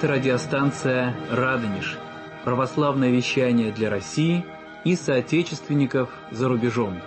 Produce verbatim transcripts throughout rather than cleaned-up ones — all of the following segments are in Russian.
Это радиостанция «Радонеж», православное вещание для России и соотечественников за рубежом.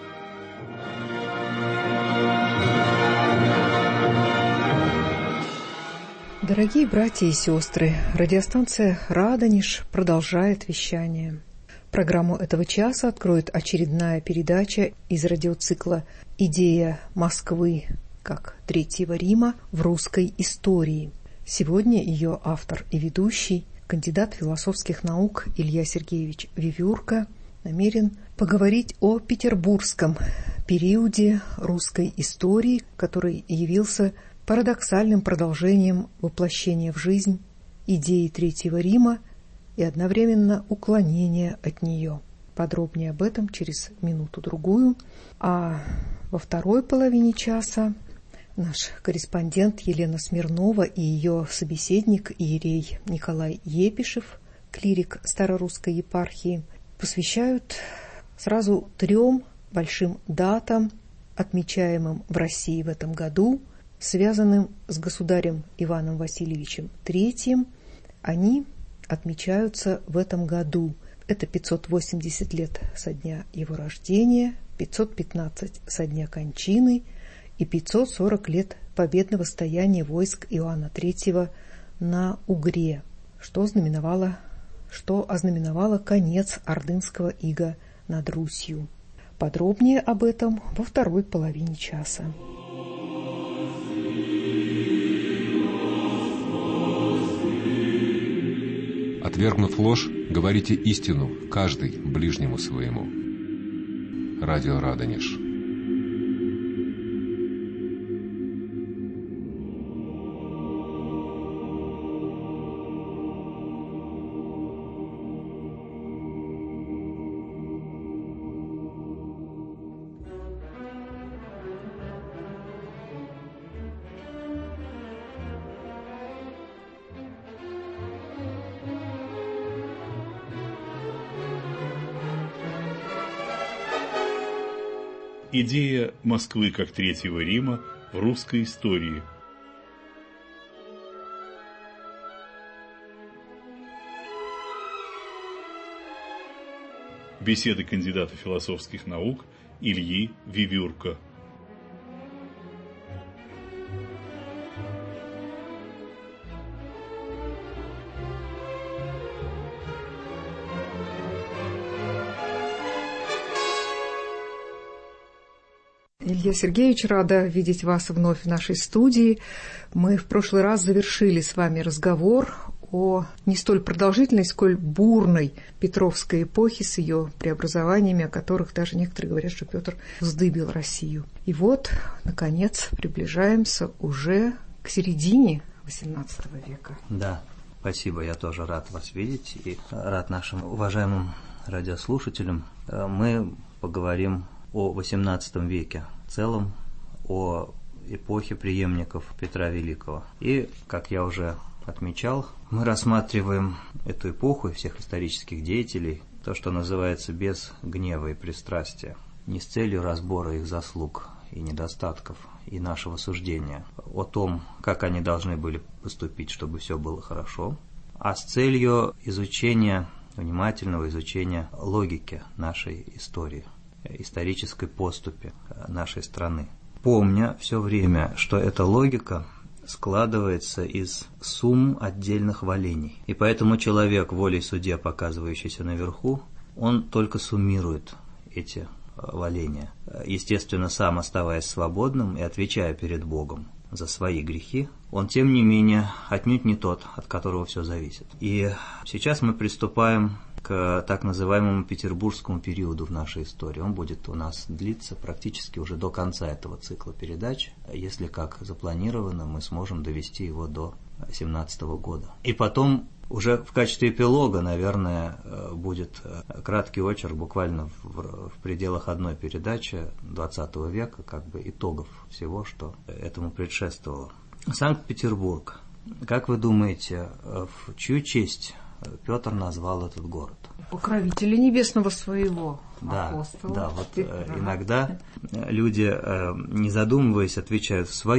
Дорогие братья и сестры, радиостанция «Радонеж» продолжает вещание. Программу этого часа откроет очередная передача из радиоцикла «Идея Москвы как Третьего Рима в русской истории». Сегодня ее автор и ведущий, кандидат философских наук Илья Сергеевич Вивюрка, намерен поговорить о петербургском периоде русской истории, который явился парадоксальным продолжением воплощения в жизнь идеи Третьего Рима и одновременно уклонения от нее. Подробнее об этом через минуту-другую. А во второй половине часа наш корреспондент Елена Смирнова и ее собеседник иерей Николай Епишев, клирик Старорусской епархии, посвящают сразу трем большим датам, отмечаемым в России в этом году, связанным с государем Иваном Васильевичем третьим. Они отмечаются в этом году. Это пятьсот восемьдесят лет со дня его рождения, пятьсот пятнадцать со дня кончины и пятьсот сорок лет победного стояния войск Иоанна третьего на Угре, что знаменовало, что ознаменовало конец ордынского ига над Русью. Подробнее об этом во второй половине часа. Отвергнув ложь, говорите истину, каждый ближнему своему. Радио Радонеж. Идея Москвы как Третьего Рима в русской истории. Беседы кандидата философских наук Ильи Вивюрка. Илья Сергеевич, рада видеть вас вновь в нашей студии. Мы в прошлый раз завершили с вами разговор о не столь продолжительной, сколь бурной Петровской эпохе с ее преобразованиями, о которых даже некоторые говорят, что Петр вздыбил Россию. И вот, наконец, приближаемся уже к середине восемнадцатого века. Да, спасибо, я тоже рад вас видеть и рад нашим уважаемым радиослушателям. Мы поговорим о восемнадцатом веке в целом, о эпохе преемников Петра Великого. И, как я уже отмечал, мы рассматриваем эту эпоху и всех исторических деятелей, то, что называется, без гнева и пристрастия, не с целью разбора их заслуг и недостатков и нашего суждения о том, как они должны были поступить, чтобы все было хорошо, а с целью изучения, внимательного изучения логики нашей истории, исторической поступи нашей страны. Помня все время, что эта логика складывается из сумм отдельных валений. И поэтому человек, волей судья, показывающийся наверху, он только суммирует эти валения. Естественно, сам оставаясь свободным и отвечая перед Богом за свои грехи, он, тем не менее, отнюдь не тот, от которого все зависит. И сейчас мы приступаем к так называемому петербургскому периоду в нашей истории. Он будет у нас длиться практически уже до конца этого цикла передач, если, как запланировано, мы сможем довести его до семнадцатого года. И потом уже в качестве эпилога, наверное, будет краткий очерк буквально в, в пределах одной передачи двадцатого века, как бы итогов всего, что этому предшествовало. Санкт-Петербург. Как вы думаете, в чью честь Петр назвал этот город? Покровители небесного своего да, апостола. Да, вот э, иногда люди, э, не задумываясь, отвечают в свою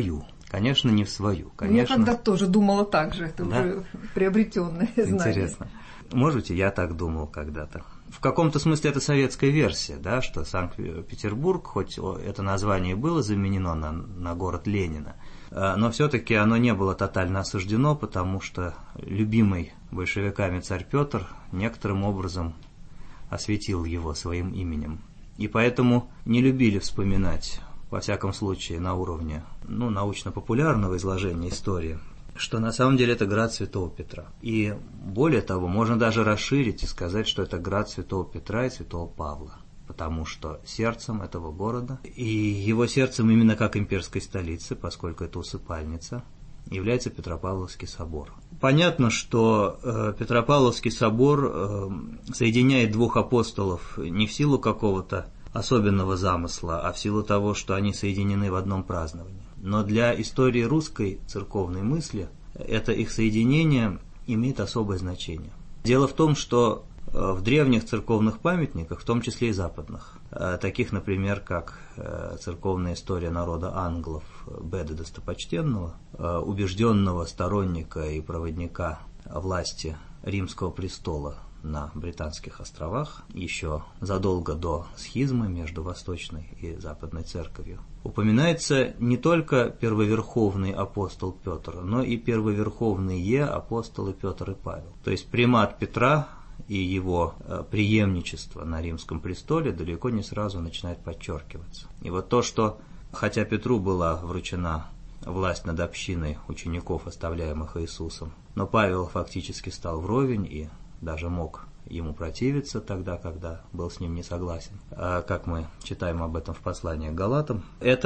Конечно, не в свою. Конечно... Я когда-то тоже думала так же, это да? уже приобретенное знание. Интересно. Может быть, и я так думал когда-то. В каком-то смысле это советская версия, да, что Санкт-Петербург, хоть это название было заменено на, на город Ленина, но все-таки оно не было тотально осуждено, потому что любимый большевиками царь Петр некоторым образом осветил его своим именем. И поэтому не любили вспоминать, во всяком случае, на уровне ну, научно-популярного изложения истории, что на самом деле это град Святого Петра. И более того, можно даже расширить и сказать, что это град Святого Петра и Святого Павла, потому что сердцем этого города, и его сердцем именно как имперской столицы, поскольку это усыпальница, является Петропавловский собор. Понятно, что э, Петропавловский собор э, соединяет двух апостолов не в силу какого-то особенного замысла, а в силу того, что они соединены в одном праздновании. Но для истории русской церковной мысли это их соединение имеет особое значение. Дело в том, что в древних церковных памятниках, в том числе и западных, таких, например, как церковная история народа англов Беды Достопочтенного, убежденного сторонника и проводника власти Римского престола на Британских островах, еще задолго до схизмы между Восточной и Западной церковью, упоминается не только первоверховный апостол Петр, но и первоверховные апостолы Петр и Павел. То есть примат Петра и его преемничество на Римском престоле далеко не сразу начинает подчеркиваться. И вот то, что, хотя Петру была вручена власть над общиной учеников, оставляемых Иисусом, но Павел фактически стал вровень и даже мог ему противиться тогда, когда был с ним не согласен, как мы читаем об этом в послании к Галатам.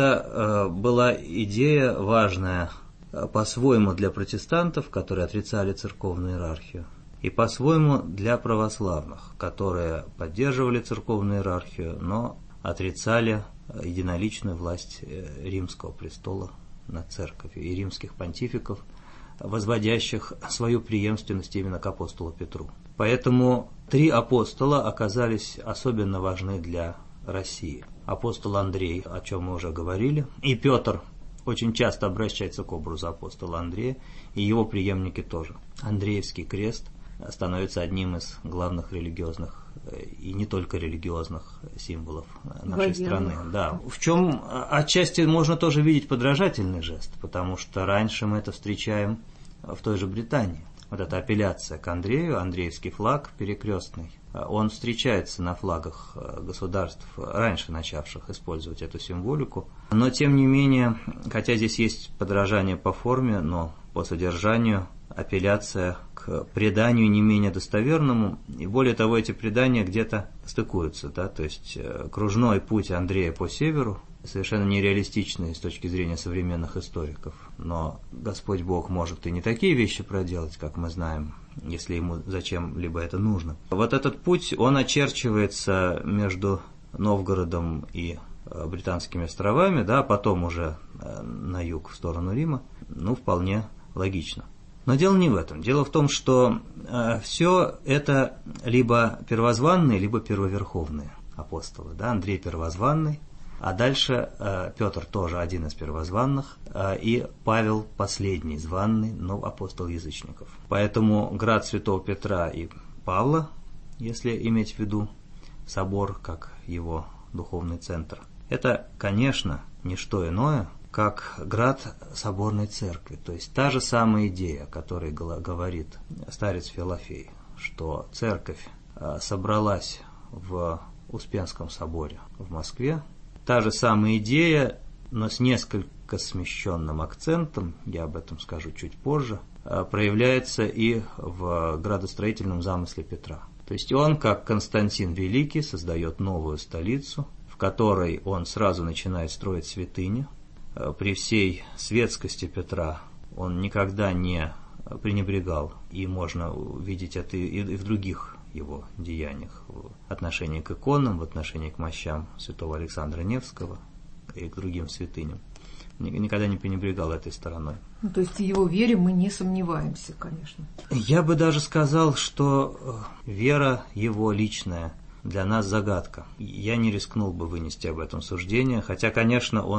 Это была идея важная по-своему для протестантов, которые отрицали церковную иерархию, и по-своему для православных, которые поддерживали церковную иерархию, но отрицали единоличную власть Римского престола над церковью и римских понтификов, возводящих свою преемственность именно к апостолу Петру. Поэтому три апостола оказались особенно важны для России. Апостол Андрей, о чем мы уже говорили, и Петр очень часто обращается к образу апостола Андрея, и его преемники тоже. Андреевский крест становится одним из главных религиозных и не только религиозных символов нашей Военных. страны. Да. В чем отчасти можно тоже видеть подражательный жест, потому что раньше мы это встречаем в той же Британии. Вот эта апелляция к Андрею, Андреевский флаг перекрестный, он встречается на флагах государств, раньше начавших использовать эту символику. Но тем не менее, хотя здесь есть подражание по форме, но по содержанию апелляция к преданию не менее достоверному, и более того, эти предания где-то стыкуются, да, то есть кружной путь Андрея по северу совершенно нереалистичный с точки зрения современных историков, но Господь Бог может и не такие вещи проделать, как мы знаем, если ему зачем-либо это нужно. Вот этот путь, он очерчивается между Новгородом и Британскими островами, да, потом уже на юг в сторону Рима, ну, вполне логично. Но дело не в этом. Дело в том, что э, все это либо первозванные, либо первоверховные апостолы. Да? Андрей первозванный, а дальше э, Петр тоже один из первозванных, э, и Павел последний званный, но апостол язычников. Поэтому град Святого Петра и Павла, если иметь в виду собор как его духовный центр, это, конечно, не что иное, как град соборной церкви. То есть та же самая идея, о которой говорит старец Филофей, что церковь собралась в Успенском соборе в Москве. Та же самая идея, но с несколько смещенным акцентом, я об этом скажу чуть позже, проявляется и в градостроительном замысле Петра. То есть он, как Константин Великий, создает новую столицу, в которой он сразу начинает строить святыню. При всей светскости Петра он никогда не пренебрегал, и можно увидеть это и в других его деяниях, в отношении к иконам, в отношении к мощам святого Александра Невского и к другим святыням. Никогда не пренебрегал этой стороной. Ну, то есть в его вере мы не сомневаемся, конечно. Я бы даже сказал, что вера его личная для нас загадка. Я не рискнул бы вынести об этом суждение, хотя, конечно, он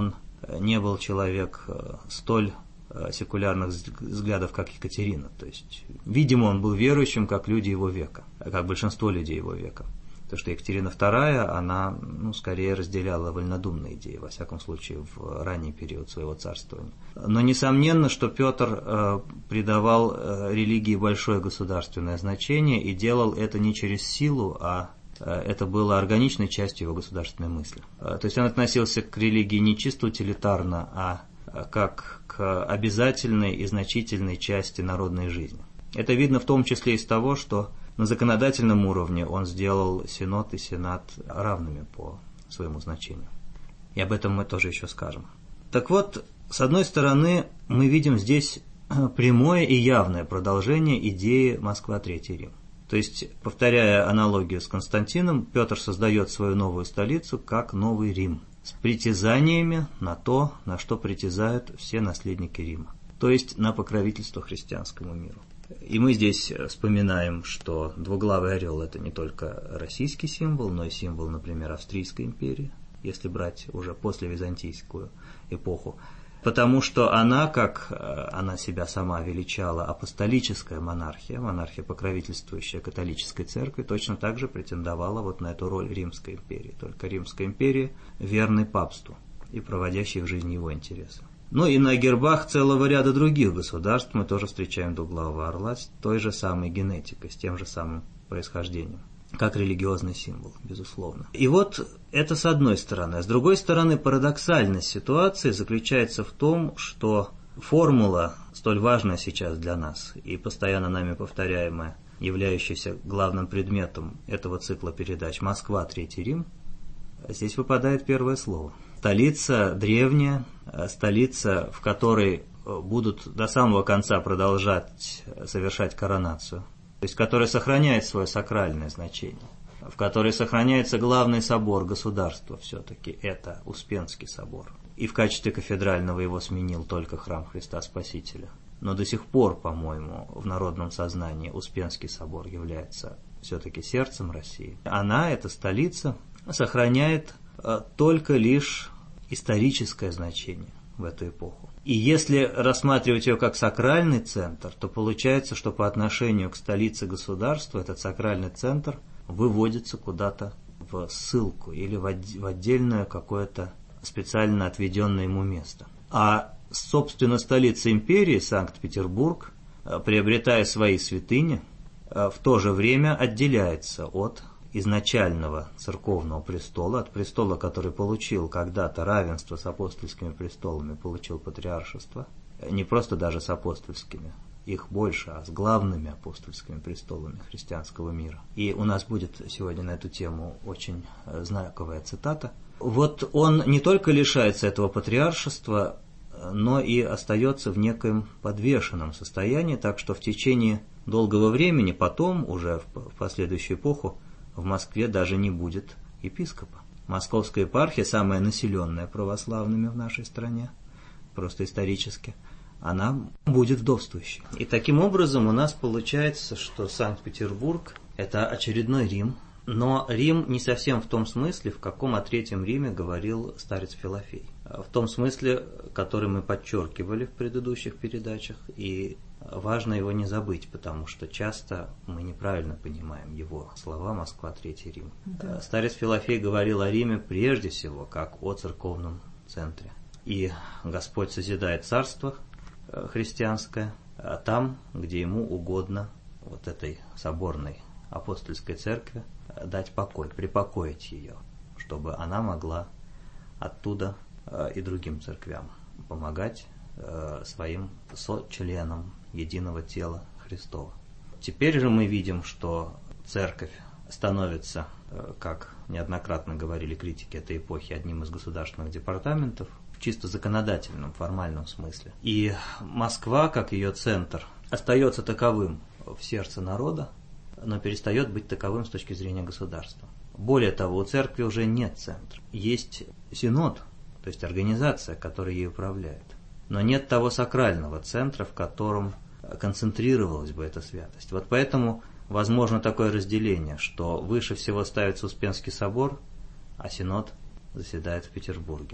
не был человек столь секулярных взглядов, как Екатерина. То есть, видимо, он был верующим, как люди его века, как большинство людей его века. Потому что Екатерина вторая, она, ну, скорее разделяла вольнодумные идеи, во всяком случае, в ранний период своего царствования. Но несомненно, что Петр э, придавал э, религии большое государственное значение и делал это не через силу, а э, это было органичной частью его государственной мысли. Э, то есть он относился к религии не чисто утилитарно, а э, как к обязательной и значительной части народной жизни. Это видно в том числе из того, что на законодательном уровне он сделал Синод и Сенат равными по своему значению. И об этом мы тоже еще скажем. Так вот, с одной стороны, мы видим здесь прямое и явное продолжение идеи Москва, Третий Рим. То есть, повторяя аналогию с Константином, Петр создает свою новую столицу как Новый Рим, с притязаниями на то, на что притязают все наследники Рима, то есть на покровительство христианскому миру. И мы здесь вспоминаем, что двуглавый орел – это не только российский символ, но и символ, например, Австрийской империи, если брать уже послевизантийскую эпоху. Потому что она, как она себя сама величала, апостолическая монархия, монархия, покровительствующая католической церкви, точно так же претендовала вот на эту роль Римской империи. Только Римская империя верной папству и проводящей в жизнь его интересы. Ну и на гербах целого ряда других государств мы тоже встречаем двуглавого орла с той же самой генетикой, с тем же самым происхождением, как религиозный символ, безусловно. И вот это с одной стороны. А с другой стороны, парадоксальность ситуации заключается в том, что формула, столь важная сейчас для нас и постоянно нами повторяемая, являющаяся главным предметом этого цикла передач «Москва, Третий Рим», здесь выпадает первое слово. Столица древняя, столица, в которой будут до самого конца продолжать совершать коронацию, то есть которая сохраняет свое сакральное значение, в которой сохраняется главный собор государства все-таки, это Успенский собор. И в качестве кафедрального его сменил только храм Христа Спасителя. Но до сих пор, по-моему, в народном сознании Успенский собор является все-таки сердцем России. Она, эта столица, сохраняет только лишь историческое значение в эту эпоху. И если рассматривать ее как сакральный центр, то получается, что по отношению к столице государства этот сакральный центр выводится куда-то в ссылку или в отдельное какое-то специально отведенное ему место. А, собственно, столица империи, Санкт-Петербург, приобретая свои святыни, в то же время отделяется от изначального церковного престола, от престола, который получил когда-то равенство с апостольскими престолами, получил патриаршество, не просто даже с апостольскими, их больше, а с главными апостольскими престолами христианского мира. И у нас будет сегодня на эту тему очень знаковая цитата. Вот он не только лишается этого патриаршества, но и остается в некоем подвешенном состоянии, так что в течение долгого времени, потом, уже в последующую эпоху, в Москве даже не будет епископа. Московская епархия, самая населенная православными в нашей стране, просто исторически, она будет вдовствующей. И таким образом у нас получается, что Санкт-Петербург – это очередной Рим, но Рим не совсем в том смысле, в каком о Третьем Риме говорил старец Филофей. В том смысле, который мы подчеркивали в предыдущих передачах, и важно его не забыть, потому что часто мы неправильно понимаем его слова «Москва, Третий Рим». Да. Старец Филофей говорил о Риме прежде всего как о церковном центре. И Господь созидает царство христианское там, где ему угодно вот этой соборной апостольской церкви дать покой, припокоить ее, чтобы она могла оттуда и другим церквям помогать своим сочленам единого тела Христова. Теперь же мы видим, что церковь становится, как неоднократно говорили критики этой эпохи, одним из государственных департаментов в чисто законодательном, формальном смысле. И Москва, как ее центр, остается таковым в сердце народа, но перестает быть таковым с точки зрения государства. Более того, у церкви уже нет центра. Есть синод, то есть организация, которая ей управляет. Но нет того сакрального центра, в котором концентрировалась бы эта святость. Вот поэтому возможно такое разделение, что выше всего ставится Успенский собор, а синод заседает в Петербурге.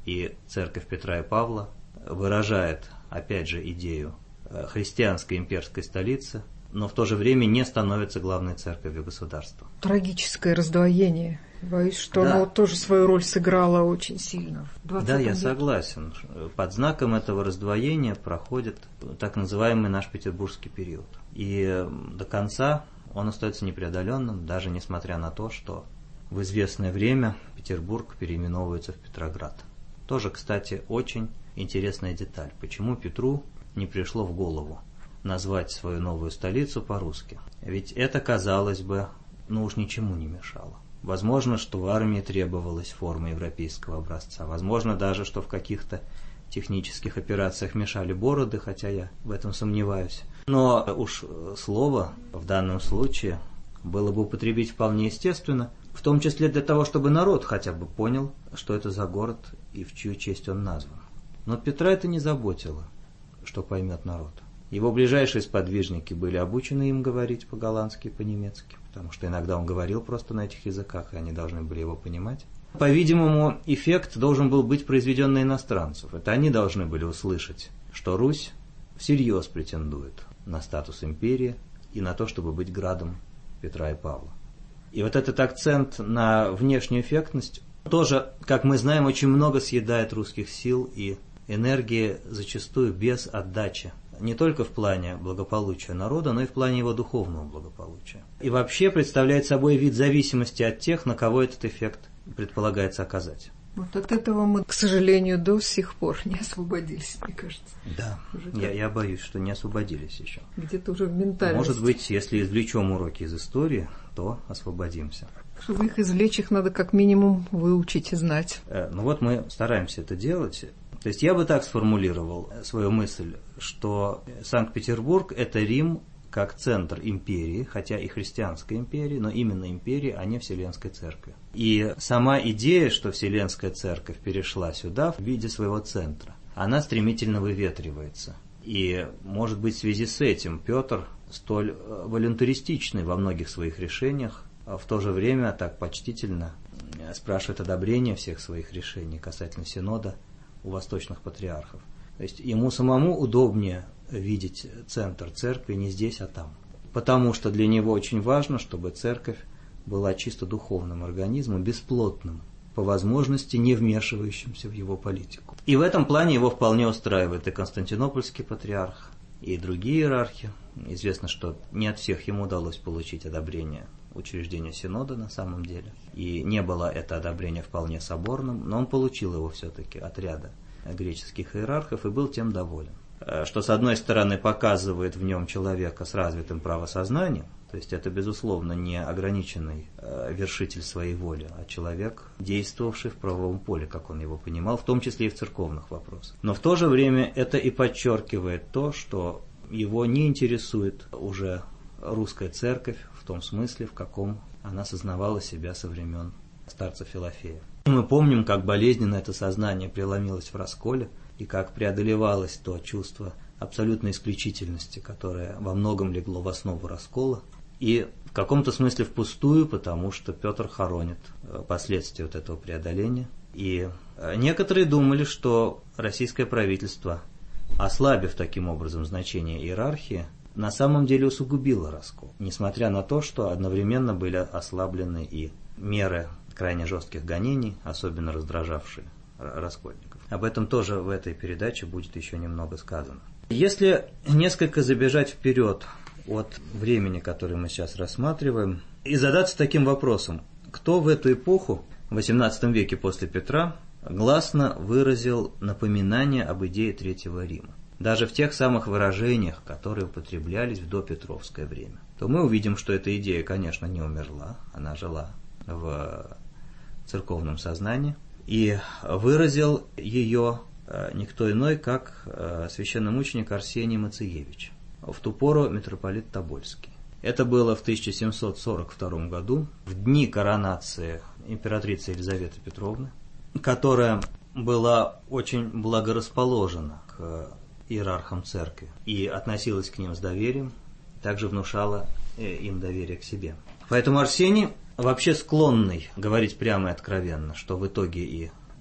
И церковь Петра и Павла выражает, опять же, идею христианской имперской столицы, но в то же время не становится главной церковью государства. Трагическое раздвоение. Боюсь, что да. оно тоже свою роль сыграло очень сильно. Да, я согласен. Под знаком этого раздвоения проходит так называемый наш петербургский период. И до конца он остается непреодоленным, даже несмотря на то, что в известное время Петербург переименовывается в Петроград. Тоже, кстати, очень интересная деталь. Почему Петру не пришло в голову назвать свою новую столицу по-русски? Ведь это, казалось бы, ну уж ничему не мешало. Возможно, что в армии требовалась форма европейского образца. Возможно даже, что в каких-то технических операциях мешали бороды, хотя я в этом сомневаюсь. Но уж слово в данном случае было бы употребить вполне естественно, в том числе для того, чтобы народ хотя бы понял, что это за город и в чью честь он назван. Но Петра это не заботило, что поймет народ. Его ближайшие сподвижники были обучены им говорить по-голландски и по-немецки, потому что иногда он говорил просто на этих языках, и они должны были его понимать. По-видимому, эффект должен был быть произведен на иностранцев. Это они должны были услышать, что Русь всерьез претендует на статус империи и на то, чтобы быть градом Петра и Павла. И вот этот акцент на внешнюю эффектность тоже, как мы знаем, очень много съедает русских сил и энергии, зачастую без отдачи. Не только в плане благополучия народа, но и в плане его духовного благополучия. И вообще представляет собой вид зависимости от тех, на кого этот эффект предполагается оказать. Вот от этого мы, к сожалению, до сих пор не освободились, мне кажется. Да, я, я боюсь, что не освободились еще. Где-то уже в ментальности. Может быть, если извлечем уроки из истории, то освободимся. Чтобы их извлечь, их надо как минимум выучить и знать. Ну вот мы стараемся это делать. То есть я бы так сформулировал свою мысль, что Санкт-Петербург – это Рим как центр империи, хотя и христианской империи, но именно империи, а не Вселенской Церкви. И сама идея, что Вселенская Церковь перешла сюда в виде своего центра, она стремительно выветривается. И, может быть, в связи с этим Петр столь волюнтаристичный во многих своих решениях, а в то же время так почтительно спрашивает одобрение всех своих решений касательно Синода у восточных патриархов. То есть ему самому удобнее видеть центр церкви не здесь, а там. Потому что для него очень важно, чтобы церковь была чисто духовным организмом, бесплотным, по возможности не вмешивающимся в его политику. И в этом плане его вполне устраивает и Константинопольский патриарх, и другие иерархи. Известно, что не от всех ему удалось получить одобрение учреждения Синода на самом деле. И не было это одобрение вполне соборным, но он получил его все-таки от ряда греческих иерархов и был тем доволен. Что, с одной стороны, показывает в нем человека с развитым правосознанием, то есть это, безусловно, не ограниченный вершитель своей воли, а человек, действовавший в правовом поле, как он его понимал, в том числе и в церковных вопросах. Но в то же время это и подчеркивает то, что его не интересует уже русская церковь в том смысле, в каком она сознавала себя со времен старца Филофея. Мы помним, как болезненно это сознание преломилось в расколе, и как преодолевалось то чувство абсолютной исключительности, которое во многом легло в основу раскола, и в каком-то смысле впустую, потому что Петр хоронит последствия вот этого преодоления. И некоторые думали, что российское правительство, ослабив таким образом значение иерархии, на самом деле усугубило раскол, несмотря на то, что одновременно были ослаблены и меры крайне жестких гонений, особенно раздражавшие раскольников. Об этом тоже в этой передаче будет еще немного сказано. Если несколько забежать вперед от времени, которое мы сейчас рассматриваем, и задаться таким вопросом: кто в эту эпоху, в восемнадцатом веке после Петра, гласно выразил напоминание об идее Третьего Рима, даже в тех самых выражениях, которые употреблялись в допетровское время, то мы увидим, что эта идея, конечно, не умерла, она жила в церковном сознании, и выразил ее никто иной, как священномученик Арсений Мациевич, в ту пору митрополит Тобольский. Это было в тысяча семьсот сорок втором году, в дни коронации императрицы Елизаветы Петровны, которая была очень благорасположена к иерархам церкви и относилась к ним с доверием, также внушала им доверие к себе. Поэтому Арсений, вообще склонный говорить прямо и откровенно, что в итоге и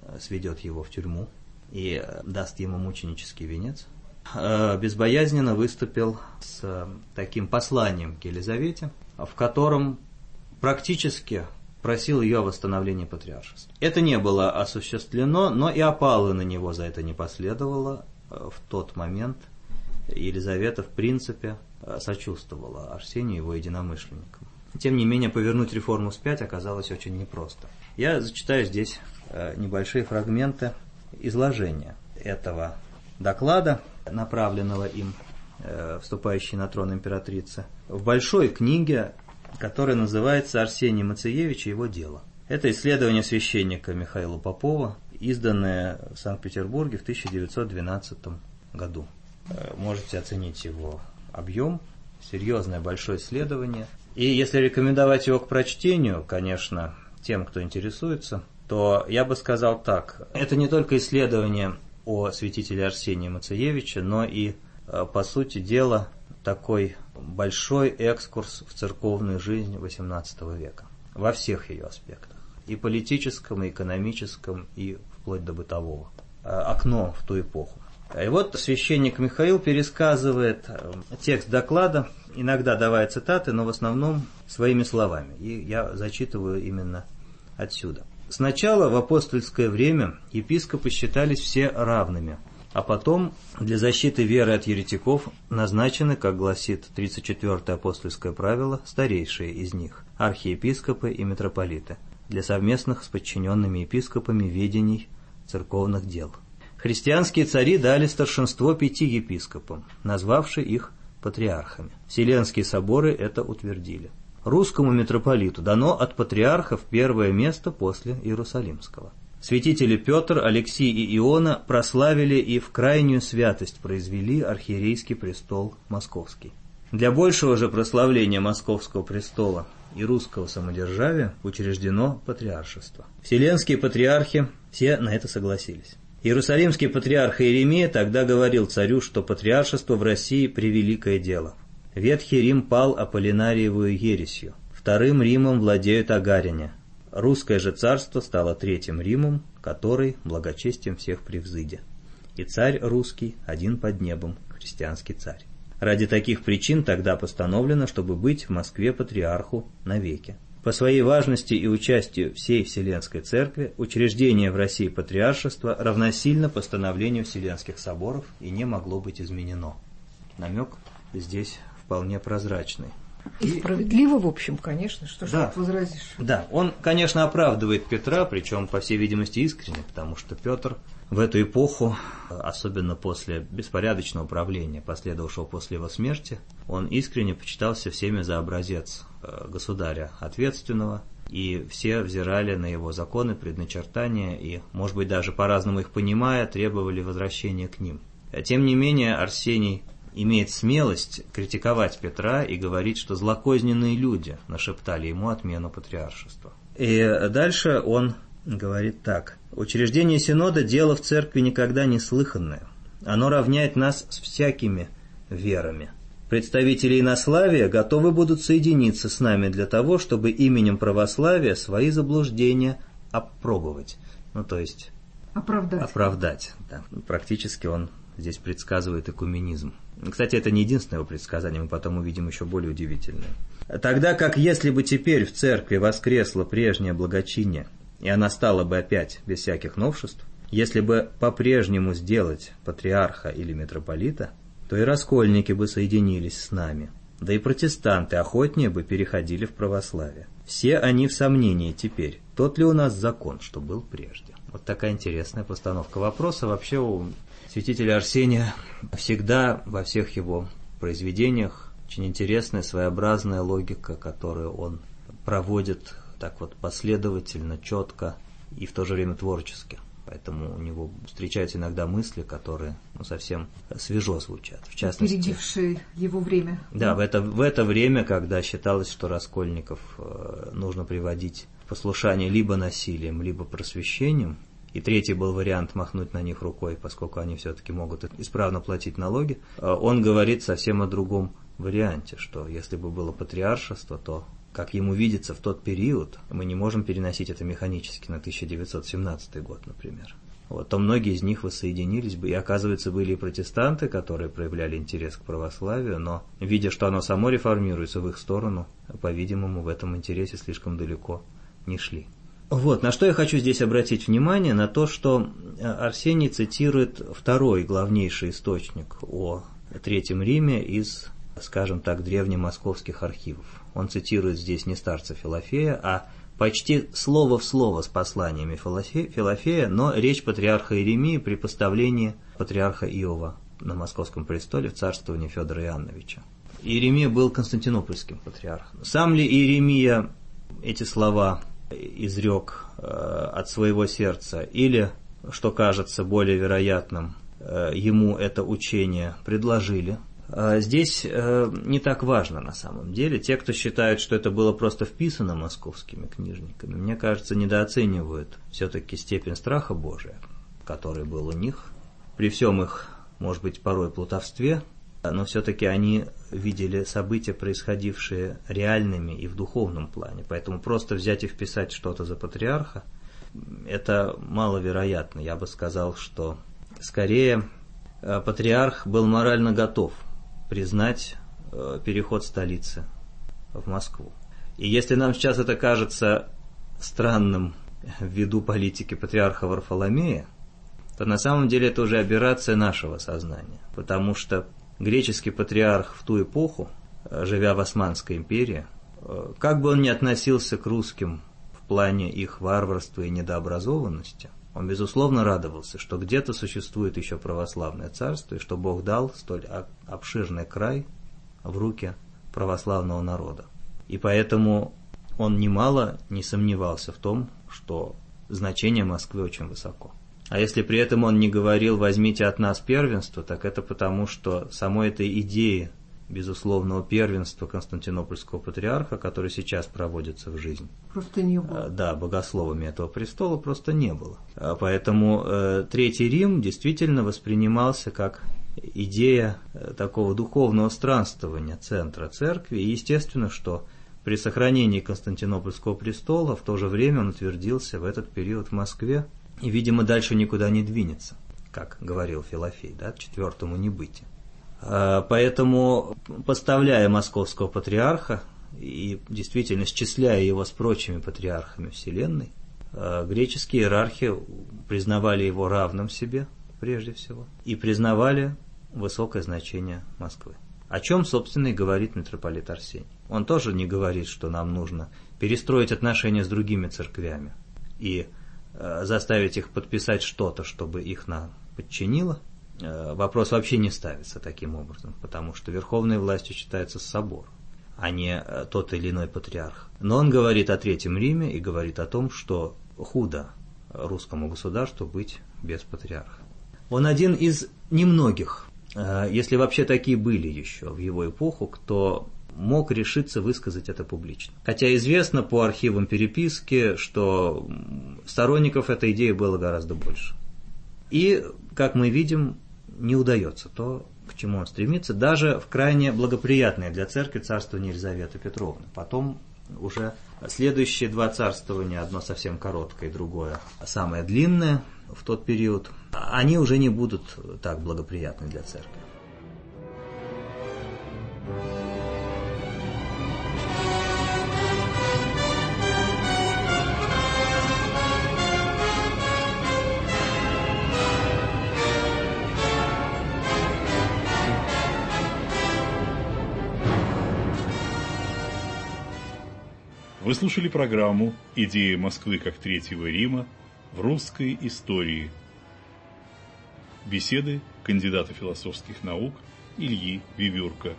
сведет его в тюрьму и даст ему мученический венец, безбоязненно выступил с таким посланием к Елизавете, в котором практически просил ее о восстановлении патриаршества. Это не было осуществлено, но и опалы на него за это не последовало. В тот момент Елизавета, в принципе, сочувствовала Арсению и его единомышленникам. Тем не менее, повернуть реформу вспять оказалось очень непросто. Я зачитаю здесь небольшие фрагменты изложения этого доклада, направленного им, вступающей на трон императрицы, в большой книге, которая называется «Арсений Мациевич и его дело». Это исследование священника Михаила Попова, изданное в Санкт-Петербурге в тысяча девятьсот двенадцатом году. Можете оценить его объем, серьезное большое исследование. И если рекомендовать его к прочтению, конечно, тем, кто интересуется, то я бы сказал так. Это не только исследование о святителе Арсении Мациевиче, но и, по сути дела, такой большой экскурс в церковную жизнь восемнадцатого века. Во всех ее аспектах. И политическом, и экономическом, и вплоть до бытового. Окно в ту эпоху. И вот священник Михаил пересказывает текст доклада, иногда давая цитаты, но в основном своими словами. И я зачитываю именно отсюда. Сначала в апостольское время епископы считались все равными, а потом для защиты веры от еретиков назначены, как гласит тридцать четвёртое апостольское правило, старейшие из них, архиепископы и митрополиты, для совместных с подчиненными епископами ведений церковных дел. Христианские цари дали старшинство пяти епископам, назвавши их патриархами. Вселенские соборы это утвердили. Русскому митрополиту дано от патриархов первое место после Иерусалимского. Святители Петр, Алексий и Иона прославили и в крайнюю святость произвели архиерейский престол московский. Для большего же прославления московского престола и русского самодержавия учреждено патриаршество. Вселенские патриархи все на это согласились. Иерусалимский патриарх Иеремия тогда говорил царю, что патриаршество в России превеликое дело. Ветхий Рим пал Аполлинариевую ересью. Вторым Римом владеют агарине. Русское же царство стало третьим Римом, который благочестием всех превзыдя. И царь русский один под небом, христианский царь. Ради таких причин тогда постановлено, чтобы быть в Москве патриарху навеки. По своей важности и участию всей Вселенской Церкви учреждение в России патриаршества равносильно постановлению Вселенских соборов и не могло быть изменено. Намек здесь вполне прозрачный. И справедливо, в общем, конечно, что ж да, тут возразишь. Да, он, конечно, оправдывает Петра, причем, по всей видимости, искренне, потому что Петр в эту эпоху, особенно после беспорядочного правления, последовавшего после его смерти, он искренне почитался всеми за образец государя ответственного, и все взирали на его законы, предначертания, и, может быть, даже по-разному их понимая, требовали возвращения к ним. Тем не менее, Арсений имеет смелость критиковать Петра и говорить, что злокозненные люди нашептали ему отмену патриаршества. И дальше он говорит так. «Учреждение Синода – дело в церкви никогда не слыханное. Оно равняет нас с всякими верами. Представители инославия готовы будут соединиться с нами для того, чтобы именем православия свои заблуждения опробовать». Ну, то есть оправдать. Оправдать, да. Практически он здесь предсказывает экуменизм. Кстати, это не единственное его предсказание, мы потом увидим еще более удивительное. Тогда как если бы теперь в церкви воскресло прежнее благочиние, и она стала бы опять без всяких новшеств, если бы по-прежнему сделать патриарха или митрополита, то и раскольники бы соединились с нами, да и протестанты охотнее бы переходили в православие. Все они в сомнении теперь, тот ли у нас закон, что был прежде. Вот такая интересная постановка вопроса. Вообще у святителя Арсения всегда во всех его произведениях очень интересная, своеобразная логика, которую он проводит так вот последовательно, четко и в то же время творчески. Поэтому у него встречаются иногда мысли, которые ну, совсем свежо звучат. В частности, опередившие его время. Да, в это, в это время, когда считалось, что раскольников э, нужно приводить в послушание либо насилием, либо просвещением, и третий был вариант махнуть на них рукой, поскольку они все-таки могут исправно платить налоги, э, он говорит совсем о другом варианте, что если бы было патриаршество, то как ему видится в тот период, мы не можем переносить это механически на тысяча девятьсот семнадцатый год, например, вот, то многие из них воссоединились бы, и, оказывается, были и протестанты, которые проявляли интерес к православию, но, видя, что оно само реформируется в их сторону, по-видимому, в этом интересе слишком далеко не шли. Вот, на что я хочу здесь обратить внимание, на то, что Арсений цитирует второй главнейший источник о Третьем Риме из, скажем так, древнемосковских архивов. Он цитирует здесь не старца Филофея, а почти слово в слово с посланиями Филофея, но речь патриарха Иеремии при поставлении патриарха Иова на московском престоле в царствовании Федора Иоанновича. Иеремия был константинопольским патриархом. Сам ли Иеремия эти слова изрек э, от своего сердца, или, что кажется более вероятным, э, ему это учение предложили? Э, здесь э, не так важно на самом деле. Те, кто считают, что это было просто вписано московскими книжниками, мне кажется, недооценивают все-таки степень страха Божия, который был у них. При всем их, может быть, порой плутовстве, но все-таки они видели события, происходившие реальными и в духовном плане. Поэтому просто взять и вписать что-то за патриарха, это маловероятно. Я бы сказал, что скорее патриарх был морально готов признать переход столицы в Москву. И если нам сейчас это кажется странным ввиду политики патриарха Варфоломея, то на самом деле это уже аберрация нашего сознания, потому что греческий патриарх в ту эпоху, живя в Османской империи, как бы он ни относился к русским в плане их варварства и недообразованности, он, безусловно, радовался, что где-то существует еще православное царство, и что Бог дал столь обширный край в руки православного народа. И поэтому он немало не сомневался в том, что значение Москвы очень высоко. А если при этом он не говорил «возьмите от нас первенство», так это потому, что самой этой идеи безусловного первенства Константинопольского патриарха, который сейчас проводится в жизнь, просто не было. Да, богословами этого престола просто не было. Поэтому э, Третий Рим действительно воспринимался как идея такого духовного странствования центра церкви. И естественно, что при сохранении Константинопольского престола в то же время он утвердился в этот период в Москве и, видимо, дальше никуда не двинется, как говорил Филофей, да, четвертому не быть. Поэтому, поставляя московского патриарха и действительно счисляя его с прочими патриархами Вселенной, греческие иерархи признавали его равным себе, прежде всего, и признавали высокое значение Москвы. О чем, собственно, и говорит митрополит Арсений. Он тоже не говорит, что нам нужно перестроить отношения с другими церквями и э, заставить их подписать что-то, чтобы их нам подчинило. Э, вопрос вообще не ставится таким образом, потому что верховной властью считается собор, а не э, тот или иной патриарх. Но он говорит о Третьем Риме и говорит о том, что худо русскому государству быть без патриарха. Он один из немногих, если вообще такие были еще в его эпоху, кто мог решиться высказать это публично. Хотя известно по архивам переписки, что сторонников этой идеи было гораздо больше. И, как мы видим, не удается то, к чему он стремится, даже в крайне благоприятное для церкви царствование Елизаветы Петровны. Потом уже следующие два царствования, одно совсем короткое, другое самое длинное в тот период, они уже не будут так благоприятны для церкви. Вы слушали программу «Идея Москвы как Третьего Рима в русской истории». Беседы кандидата философских наук Ильи Вивюрка.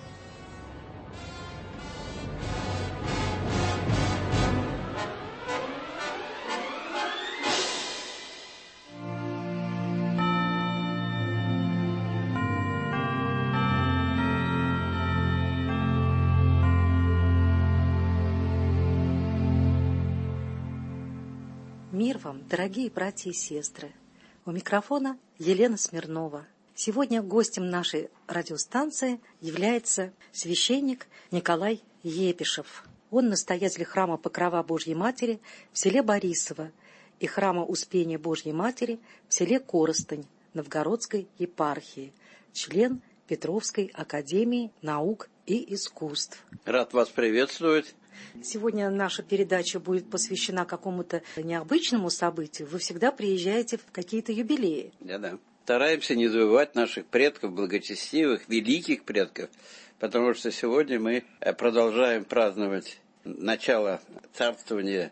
Мир вам, дорогие братья и сестры! У микрофона Елена Смирнова. Сегодня гостем нашей радиостанции является священник Николай Епишев. Он настоятель храма Покрова Божьей Матери в селе Борисово и храма Успения Божьей Матери в селе Коростень Новгородской епархии, член Петровской академии наук и искусств. Рад вас приветствовать. Сегодня наша передача будет посвящена какому-то необычному событию. Вы всегда приезжаете в какие-то юбилеи. Да-да. Стараемся не забывать наших предков, благочестивых, великих предков, потому что сегодня мы продолжаем праздновать начало царствования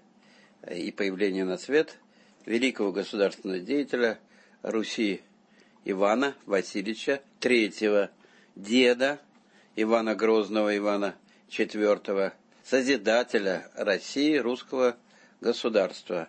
и появления на свет великого государственного деятеля Руси Ивана Васильевича Третьего, деда Ивана Грозного, Ивана Четвертого, созидателя России, русского государства.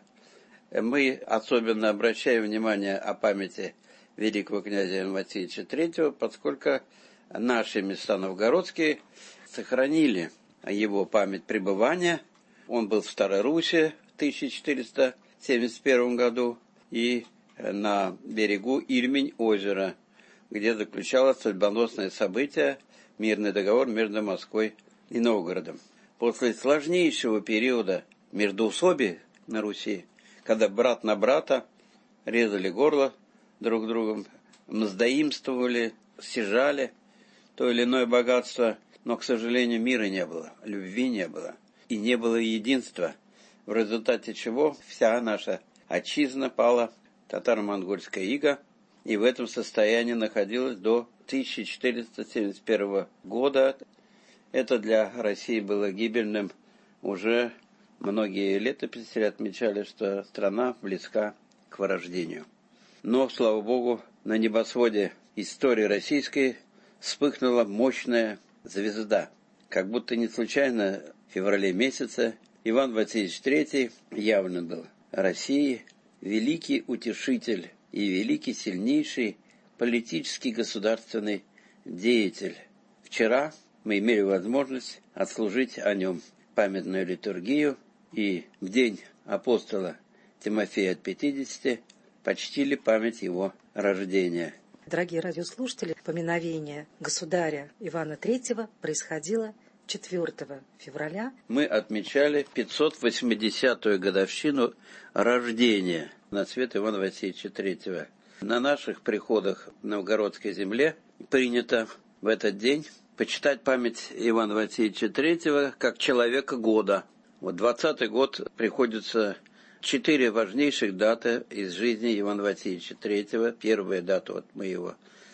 Мы особенно обращаем внимание о памяти великого князя Ивана Васильевича Третьего, поскольку наши места новгородские сохранили его память пребывания. Он был в Старой Руси в тысяча четыреста семьдесят первом году и на берегу Ильмень-озера, где заключалось судьбоносное событие, мирный договор между Москвой и Новгородом. После сложнейшего периода междоусобий на Руси, когда брат на брата резали горло друг другом, мздоимствовали, стяжали то или иное богатство, но, к сожалению, мира не было, любви не было и не было единства, в результате чего вся наша отчизна пала, татаро-монгольская ига, и в этом состоянии находилась до тысяча четыреста семьдесят первого года. Это для России было гибельным. Уже многие летописи отмечали, что страна близка к вырождению. Но, слава Богу, на небосводе истории российской вспыхнула мощная звезда. Как будто не случайно в феврале месяце Иван Васильевич Третий явно был России великий утешитель и великий сильнейший политический государственный деятель. Вчера мы имели возможность отслужить о нем памятную литургию, и в день апостола Тимофея от пятидесяти почтили память его рождения. Дорогие радиослушатели, поминовение государя Ивана Третьего происходило четвёртого февраля. Мы отмечали пятьсот восьмидесятую годовщину рождения на свет Ивана Васильевича Третьего. На наших приходах в новгородской земле принято в этот день почитать память Ивана Васильевича Третьего как человека года. Вот двадцатый год приходится четыре важнейших даты из жизни Ивана Васильевича Третьего. Первая дата, вот мы его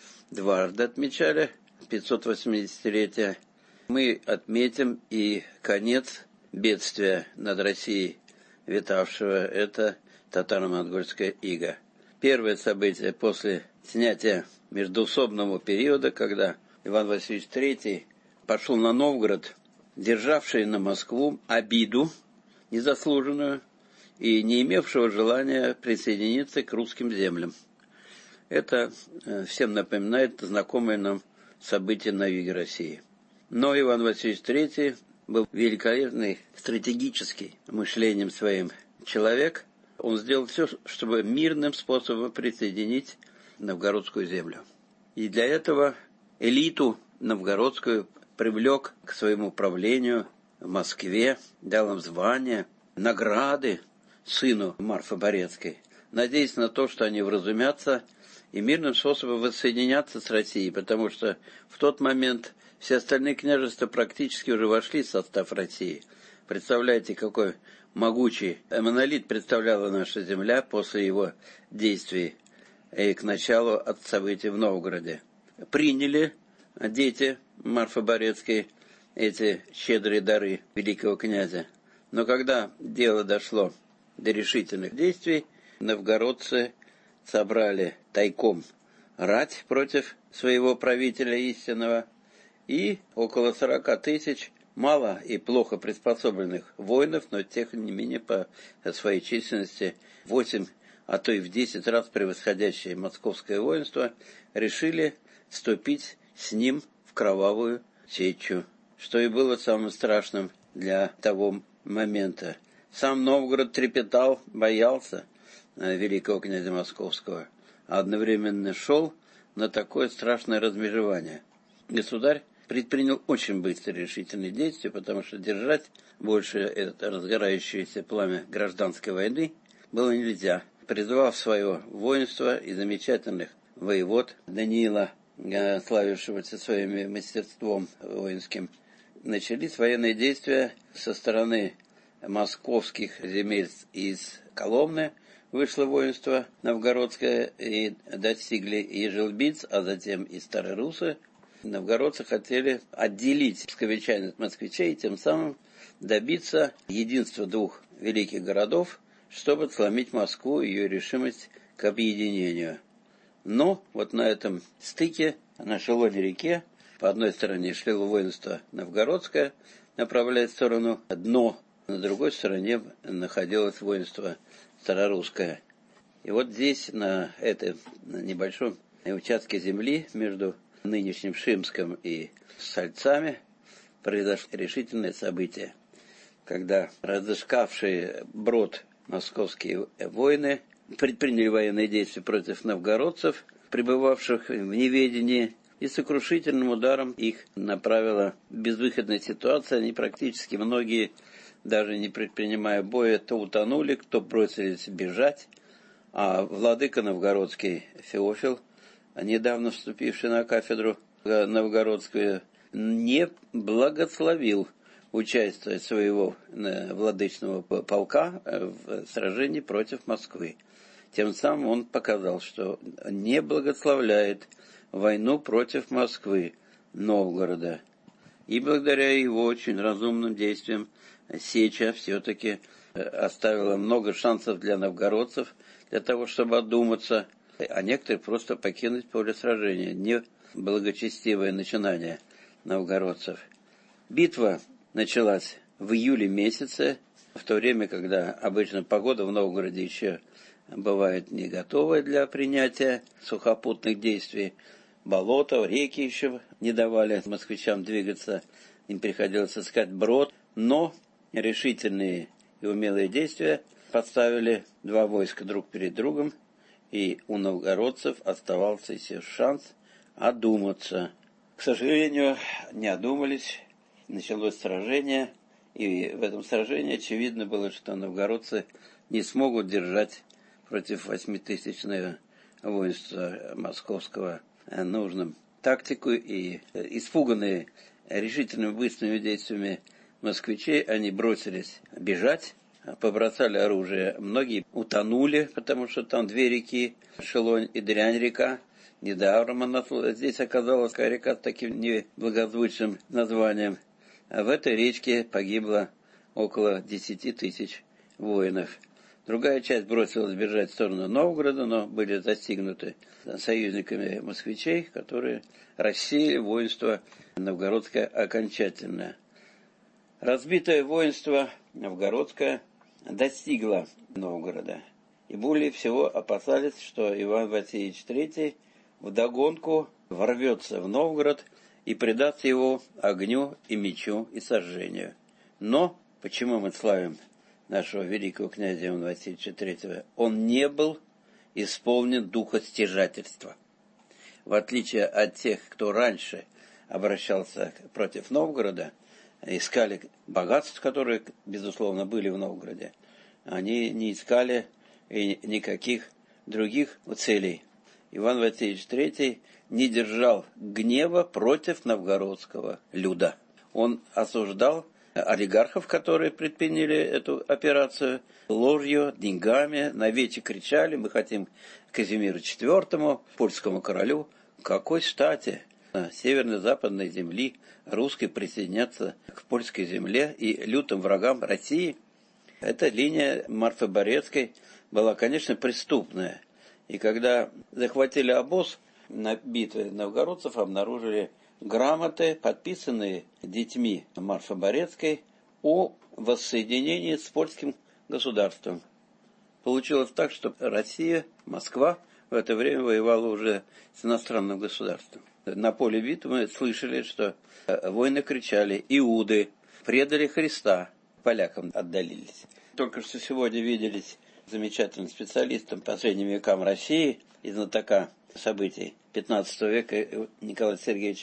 дважды отмечали, пятьсот восьмидесятилетие. Мы отметим и конец бедствия над Россией витавшего, это татаро-монгольская ига. Первое событие после снятия междоусобного периода, когда Иван Васильевич Третий пошел на Новгород, державший на Москву обиду незаслуженную и не имевшего желания присоединиться к русским землям. Это всем напоминает знакомое нам событие на юге России. Но Иван Васильевич Третий был великолепный, стратегический мышлением своим человек. Он сделал все, чтобы мирным способом присоединить новгородскую землю. И для этого элиту новгородскую привлек к своему правлению в Москве, дал им звания, награды сыну Марфы Борецкой, надеясь на то, что они вразумятся и мирным способом воссоединятся с Россией, потому что в тот момент все остальные княжества практически уже вошли в состав России. Представляете, какой могучий монолит представляла наша земля после его действий и к началу от событий в Новгороде. Приняли дети Марфы Борецкой эти щедрые дары великого князя. Но когда дело дошло до решительных действий, новгородцы собрали тайком рать против своего правителя истинного, и около сорока тысяч мало и плохо приспособленных воинов, но тем не менее по своей численности восемь, а то и в десять раз превосходящее московское воинство, решили вступить с ним в кровавую сечу, что и было самым страшным для того момента. Сам Новгород трепетал, боялся великого князя Московского, а одновременно шел на такое страшное размежевание. Государь предпринял очень быстрые решительные действия, потому что держать больше это разгорающееся пламя гражданской войны было нельзя. Призвав свое воинство и замечательных воевод Даниила, славившегося своим мастерством воинским, начались военные действия со стороны московских земель. Из Коломны вышло воинство новгородское и достигли Ежелбиц, а затем и Старорусы. Новгородцы хотели отделить псковичан от москвичей и тем самым добиться единства двух великих городов, чтобы сломить Москву и ее решимость к объединению. Но вот на этом стыке, на Шелоне-реке, по одной стороне шло воинство новгородское, направляя в сторону Дно, на другой стороне находилось воинство старорусское. И вот здесь, на этом небольшом участке земли между нынешним Шимском и Сальцами, произошло решительное событие, когда разыскавшие брод московские воины предприняли военные действия против новгородцев, пребывавших в неведении, и сокрушительным ударом их направила безвыходная ситуация. Они практически многие, даже не предпринимая боя, то утонули, кто бросились бежать, а владыка новгородский Феофил, недавно вступивший на кафедру новгородскую, не благословил участие своего владычного полка в сражении против Москвы. Тем самым он показал, что не благословляет войну против Москвы, Новгорода. И благодаря его очень разумным действиям Сеча все-таки оставила много шансов для новгородцев, для того, чтобы одуматься, а некоторые просто покинуть поле сражения. Не благочестивое начинание новгородцев. Битва началась в июле месяце, в то время, когда обычно погода в Новгороде еще бывает не готовая для принятия сухопутных действий. Болото, реки еще не давали москвичам двигаться, им приходилось искать брод, но решительные и умелые действия поставили два войска друг перед другом, и у новгородцев оставался еще шанс одуматься. К сожалению, не одумались, началось сражение, и в этом сражении очевидно было, что новгородцы не смогут держать против восьмитысячного воинства московского нужным тактику, и испуганные решительными быстрыми действиями москвичей, они бросились бежать, побросали оружие. Многие утонули, потому что там две реки, Шелонь и Дрянь-река. Недаром она здесь оказалась река с таким неблагозвучным названием. А в этой речке погибло около десяти тысяч воинов. Другая часть бросилась бежать в сторону Новгорода, но были застигнуты союзниками москвичей, которые рассеяли воинство новгородское окончательно. Разбитое воинство новгородское достигло Новгорода. И более всего опасались, что Иван Васильевич третий вдогонку ворвется в Новгород и предаст его огню и мечу и сожжению. Но почему мы славим нашего великого князя Ивана Васильевича третьего? Он не был исполнен духа стяжательства. В отличие от тех, кто раньше обращался против Новгорода, искали богатств, которые, безусловно, были в Новгороде, они не искали и никаких других целей. Иван Васильевич третий не держал гнева против новгородского люда. Он осуждал олигархов, которые предприняли эту операцию, ложью, деньгами, на вече кричали: мы хотим Казимиру четвёртому, польскому королю. Какой стати на северно-западной земли русской присоединяться к польской земле и лютым врагам России? Эта линия Марфы Борецкой была, конечно, преступная. И когда захватили обоз, на битве новгородцев обнаружили грамоты, подписанные детьми Марфы Борецкой, о воссоединении с польским государством. Получилось так, что Россия, Москва в это время воевала уже с иностранным государством. На поле битвы мы слышали, что воины кричали: «Иуды предали Христа», полякам отдалились. Только что сегодня виделись с замечательным специалистом по средним векам России и знатока событий пятнадцатого века Николая Сергеевича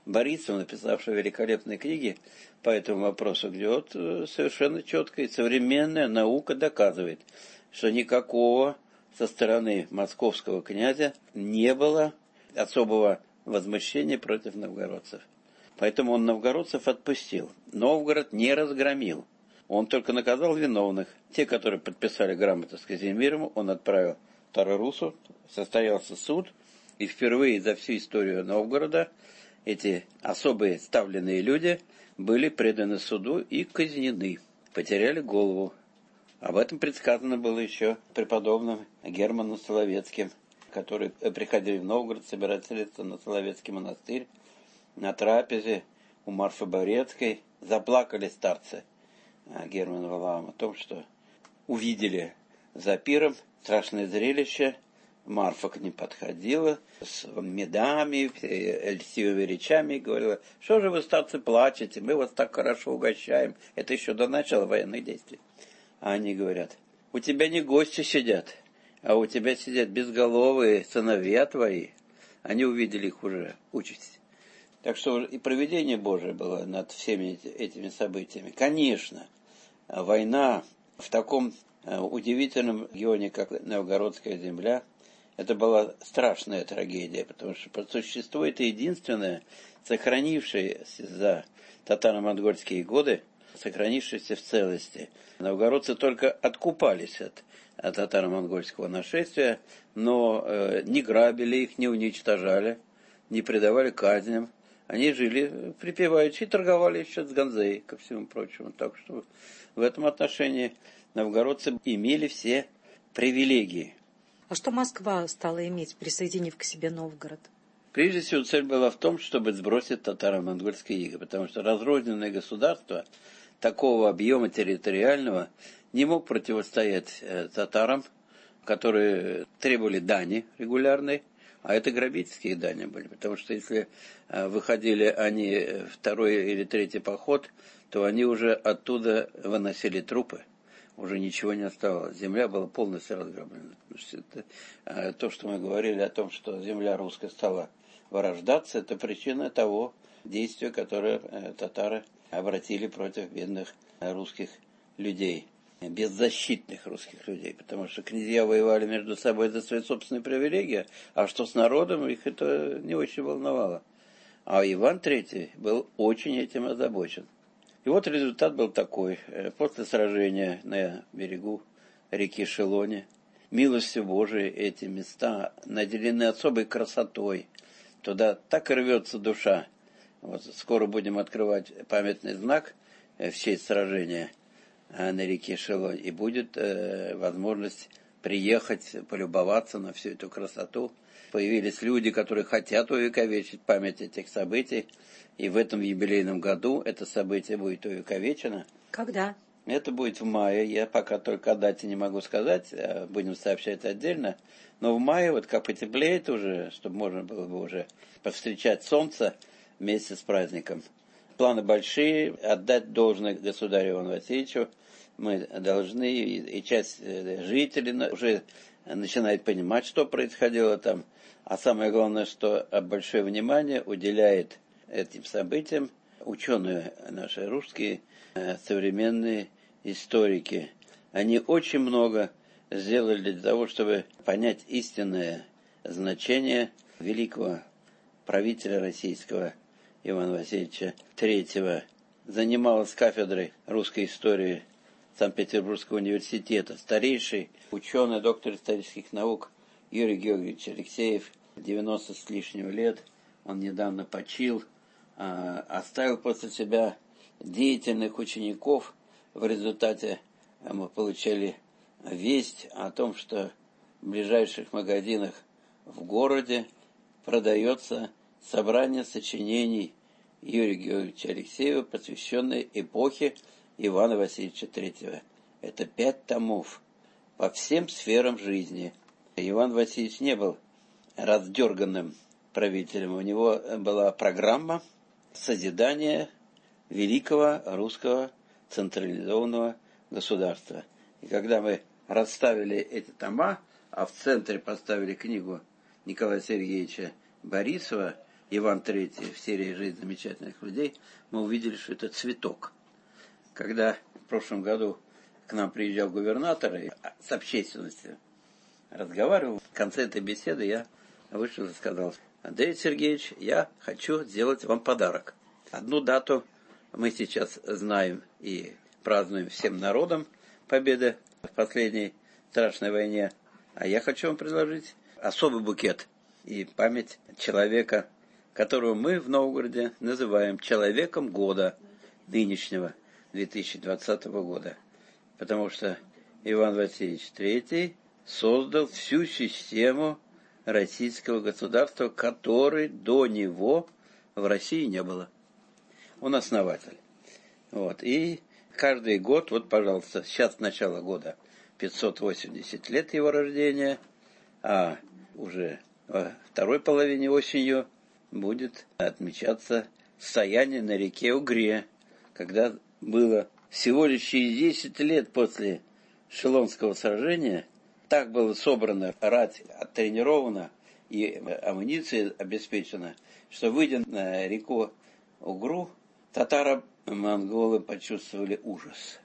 Борисова, написавшего великолепные книги по этому вопросу, где вот совершенно четко и современная наука доказывает, что никакого со стороны московского князя не было особого возмущения против новгородцев. Поэтому он новгородцев отпустил. Новгород не разгромил. Он только наказал виновных. Те, которые подписали грамоту с Казимиром, он отправил в Тарарусу, состоялся суд, и впервые за всю историю Новгорода эти особые ставленные люди были преданы суду и казнены, потеряли голову. Об этом предсказано было еще преподобным Германом Соловецким, которые приходили в Новгород собирать средства на Соловецкий монастырь. На трапезе у Марфы Борецкой заплакали старцы Германа Валаама о том, что увидели за пиром страшное зрелище. Марфа к ним подходила с медами, льстивыми речами, говорила: что же вы, старцы, плачете, мы вас так хорошо угощаем. Это еще до начала военных действий. А они говорят: у тебя не гости сидят, а у тебя сидят безголовые сыновья твои. Они увидели их уже участь. Так что и провидение Божие было над всеми этими событиями. Конечно, война в таком удивительном регионе, как Новгородская земля, это была страшная трагедия, потому что по существу это единственное, сохранившееся за татаро-монгольские годы, сохранившееся в целости. Новгородцы только откупались от, от татаро-монгольского нашествия, но э, не грабили их, не уничтожали, не предавали казням. Они жили припеваючи и торговали еще с Ганзей, ко всему прочему. Так что в этом отношении новгородцы имели все привилегии. А что Москва стала иметь, присоединив к себе Новгород? Прежде всего, цель была в том, чтобы сбросить татаро-монгольское иго, потому что разрозненное государство такого объема территориального не мог противостоять э, татарам, которые требовали дани регулярной, а это грабительские дани были, потому что если э, выходили они второй или третий поход, то они уже оттуда выносили трупы. Уже ничего не оставалось. Земля была полностью разграблена. Это, э, то, что мы говорили о том, что земля русская стала вырождаться, это причина того действия, которое э, татары обратили против бедных э, русских людей, беззащитных русских людей, потому что князья воевали между собой за свои собственные привилегии, а что с народом, их это не очень волновало. А Иван Третий был очень этим озабочен. И вот результат был такой. После сражения на берегу реки Шелони, милостью Божией эти места наделены особой красотой. Туда так и рвется душа. Вот скоро будем открывать памятный знак в честь сражения на реке Шелонь, и будет э, возможность приехать, полюбоваться на всю эту красоту. Появились люди, которые хотят увековечить память этих событий, и в этом юбилейном году это событие будет увековечено. Когда? Это будет в мае, я пока только о дате не могу сказать, будем сообщать отдельно, но в мае, вот как потеплеет уже, чтобы можно было бы уже повстречать солнце вместе с праздником. Планы большие, отдать должное государю Ивану Васильевичу. Мы должны, и часть жителей уже начинает понимать, что происходило там. А самое главное, что большое внимание уделяет этим событиям ученые наши русские, современные историки. Они очень много сделали для того, чтобы понять истинное значение великого правителя российского Ивана Васильевича Третьего. Занималась кафедрой русской истории Санкт-Петербургского университета старейший ученый, доктор исторических наук Юрий Георгиевич Алексеев, девяносто с лишним лет. Он недавно почил, оставил после себя деятельных учеников. В результате мы получили весть о том, что в ближайших магазинах в городе продается собрание сочинений Юрия Георгиевича Алексеева, посвященное эпохе Ивана Васильевича Третьего. Это пять томов по всем сферам жизни. Иван Васильевич не был раздерганным правителем. У него была программа созидания великого русского централизованного государства. И когда мы расставили эти тома, а в центре поставили книгу Николая Сергеевича Борисова Иван Третий в серии «Жизнь замечательных людей», мы увидели, что это цветок. Когда в прошлом году к нам приезжал губернатор и с общественностью разговаривал, в конце этой беседы я вышел и сказал: Андрей Сергеевич, я хочу сделать вам подарок. Одну дату мы сейчас знаем и празднуем всем народом победы в последней страшной войне, а я хочу вам предложить особый букет и память человека, которого мы в Новгороде называем человеком года нынешнего, две тысячи двадцатого года. Потому что Иван Васильевич Третий создал всю систему российского государства, которой до него в России не было. Он основатель. Вот. И каждый год, вот, пожалуйста, сейчас начало года, пятьсот восемьдесят лет его рождения, а уже во второй половине осенью будет отмечаться стояние на реке Угре, когда было всего лишь через десять лет после Шелонского сражения, так было собрано, рать оттренирована и амуниция обеспечена, что, выйдя на реку Угру, татаро-монголы почувствовали ужас.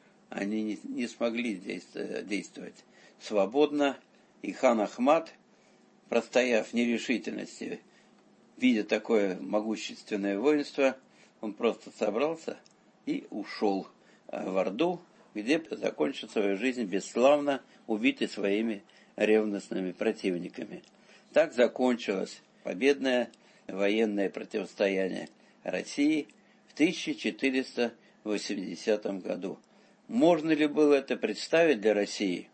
Они не, не смогли действовать свободно, и хан Ахмат, простояв в нерешительности, видя такое могущественное воинство, он просто собрался и ушел в Орду, где закончил свою жизнь бесславно, убитый своими ревностными противниками. Так закончилось победное военное противостояние России в тысяча четыреста восьмидесятом году. Можно ли было это представить для России,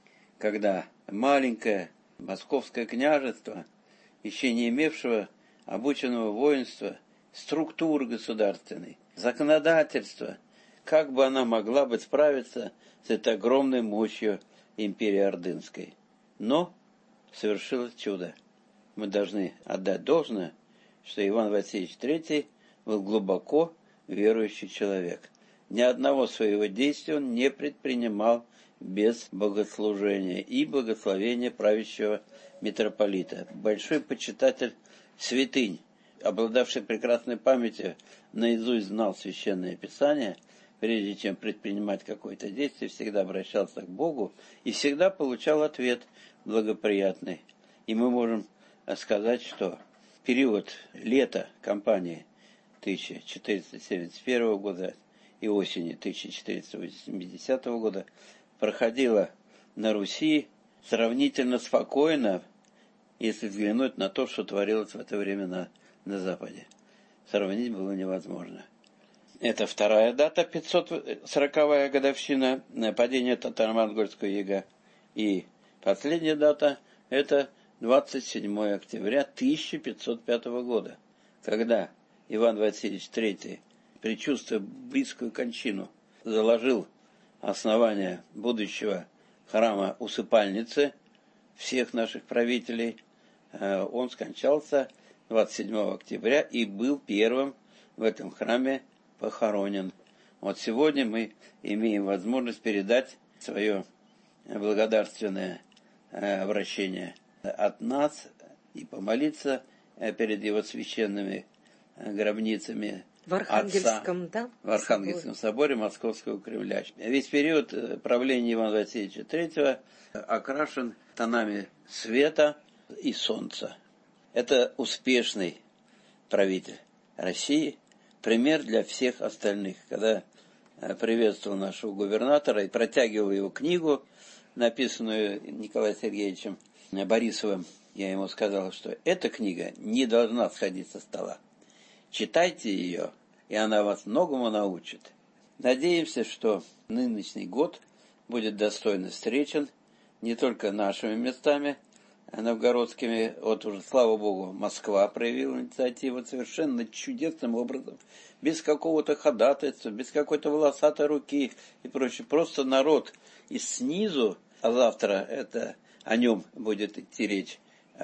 когда маленькое московское княжество, еще не имевшего обученного воинства, структуры государственной, законодательства, как бы она могла бы справиться с этой огромной мощью империи Ордынской? Но совершилось чудо. Мы должны отдать должное, что Иван Васильевич Третий был глубоко верующий человек. Ни одного своего действия он не предпринимал без богослужения и благословения правящего митрополита. Большой почитатель святынь, обладавший прекрасной памятью, наизусть знал Священное Писание, прежде чем предпринимать какое-то действие, всегда обращался к Богу и всегда получал ответ благоприятный. И мы можем сказать, что в период лета кампании тысяча четыреста семьдесят первого года и осени тысяча четыреста восьмидесятого года проходила на Руси сравнительно спокойно, если взглянуть на то, что творилось в это время на, на Западе. Сравнить было невозможно. Это вторая дата, пятьсот сороковая годовщина падения татаро-монгольского ига. И последняя дата – это двадцать седьмое октября тысяча пятьсот пятого года, когда Иван Васильевич Третий, предчувствуя близкую кончину, заложил основание будущего храма усыпальницы всех наших правителей. Он скончался двадцать седьмого октября и был первым в этом храме похоронен. Вот сегодня мы имеем возможность передать свое благодарственное обращение от нас и помолиться перед его священными гробницами в Архангельском, Отца, да? в Архангельском соборе Московского Кремля. Весь период правления Ивана Васильевича Третьего окрашен тонами света и солнца. Это успешный правитель России, пример для всех остальных. Когда приветствовал нашего губернатора и протягивал его книгу, написанную Николаем Сергеевичем Борисовым, я ему сказал, что эта книга не должна сходить со стола. Читайте ее, и она вас многому научит. Надеемся, что нынешний год будет достойно встречен не только нашими местами новгородскими. Вот уже, слава Богу, Москва проявила инициативу совершенно чудесным образом, без какого-то ходатайства, без какой-то волосатой руки и прочее. Просто народ и снизу, а завтра это о нем будет идти речь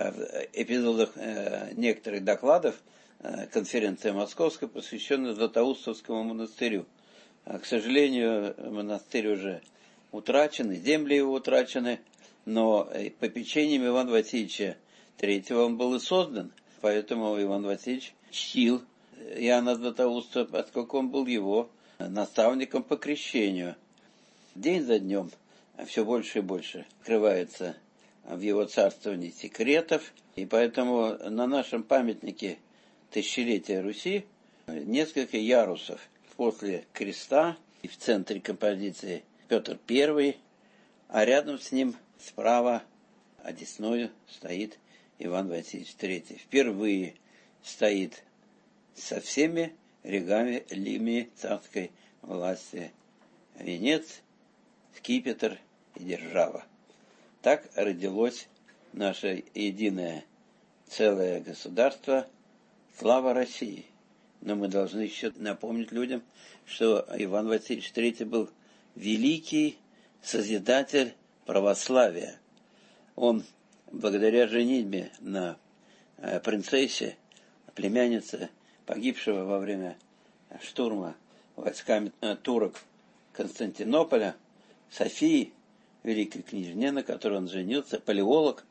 в эпизодах э, некоторых докладов, э, конференция московская, посвященная Златоустовскому монастырю. А, к сожалению, монастырь уже утрачен, и земли его утрачены, но попечением Ивана Васильевича Третьего он был и создан. Поэтому Иван Васильевич чтил Иоанна Златоуста, поскольку он был его наставником по крещению. День за днем все больше и больше открывается в его царствовании секретов, и поэтому на нашем памятнике тысячелетия Руси несколько ярусов. После креста и в центре композиции Петр Первый, а рядом с ним справа одесную стоит Иван Васильевич Третий. Впервые стоит со всеми регалиями царской власти: венец, скипетр и держава. Так родилось наше единое целое государство. Слава России! Но мы должны еще напомнить людям, что Иван Васильевич Третий был великий созидатель православия. Он, благодаря женитьбе на принцессе, племяннице погибшего во время штурма войсками турок Константинополя, Софии, великой княжне, на которой он женился, палеолог,